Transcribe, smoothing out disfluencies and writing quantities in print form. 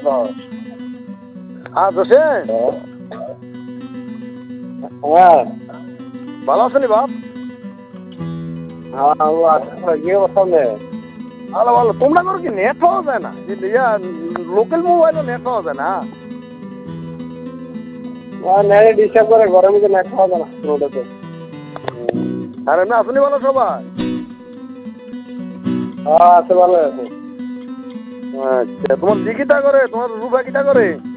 হ্যাঁ জোসেন, হ্যাঁ ভালো আছেন বাপ? হ্যাঁ গিয়ে বসতাম রে। ভালো ভালো। তোমরা করো কি নেট পাওয়া যায় না? লোকাল মোবাইলও নেট পাওয়া যায় না? নেটে ডিস্টার্ব করে, ঘরের মধ্যে নেট পাওয়া যায় না রোডেতে। আর এমনি আসুনি ভালো সবাই? হ্যাঁ আছে, ভালো আছে। আচ্ছা, তোমার দিকিটা করে, তোমার রূপা কিটা করে?